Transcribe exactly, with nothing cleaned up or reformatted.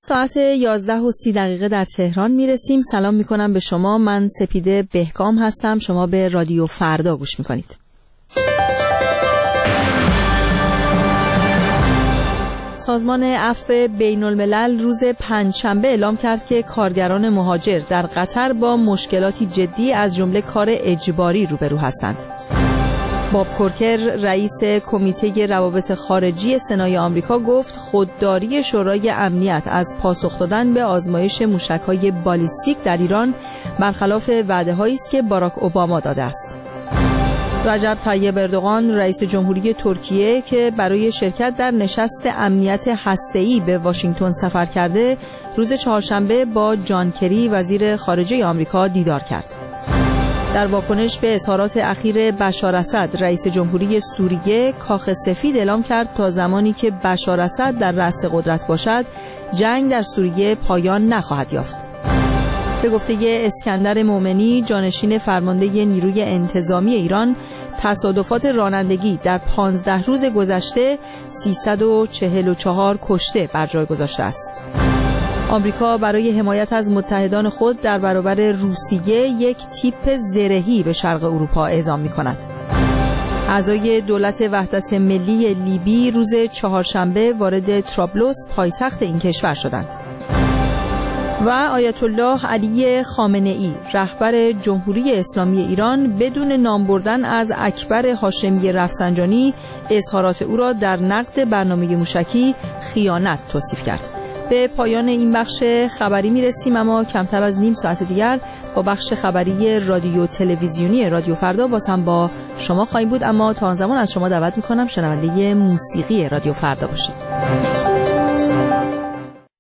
ساعت یازده و سی دقیقه در تهران میرسیم. سلام میکنم به شما. من سپیده بهکام هستم. شما به رادیو فردا گوش میکنید. سازمان عفو بین الملل روز پنجشنبه اعلام کرد که کارگران مهاجر در قطر با مشکلاتی جدی از جمله کار اجباری روبرو هستند. باب کورکر رئیس کمیته روابط خارجی سنای آمریکا گفت خودداری شورای امنیت از پاسخ دادن به آزمایش موشک‌های بالیستیک در ایران برخلاف وعده‌هایی است که باراک اوباما داده است. رجب طیب اردوغان رئیس جمهوری ترکیه که برای شرکت در نشست امنیت هسته‌ای به واشنگتن سفر کرده، روز چهارشنبه با جان کری وزیر خارجه آمریکا دیدار کرد. در واکنش به اظهارات اخیر بشار اسد، رئیس جمهوری سوریه کاخ سفید اعلام کرد تا زمانی که بشار اسد در رأس قدرت باشد، جنگ در سوریه پایان نخواهد یافت. به گفته اسکندر مومنی، جانشین فرمانده نیروی انتظامی ایران، تصادفات رانندگی در پانزده روز گذشته سیصد و چهل و چهار کشته بر جای گذاشته است. آمریکا برای حمایت از متحدان خود در برابر روسیه یک تیپ زرهی به شرق اروپا اعزام می‌کند. اعضای دولت وحدت ملی لیبی روز چهارشنبه وارد طرابلس پایتخت این کشور شدند. و آیت الله علی خامنه‌ای رهبر جمهوری اسلامی ایران بدون نام بردن از اکبر هاشمی رفسنجانی اظهارات او را در نقد برنامه موشکی خیانت توصیف کرد. به پایان این بخش خبری میرسیم، اما کمتر از نیم ساعت دیگر با بخش خبری رادیو تلویزیونی رادیو فردا باز هم با شما خواهیم بود. اما تا آن زمان از شما دعوت میکنم شنونده موسیقی رادیو فردا باشید.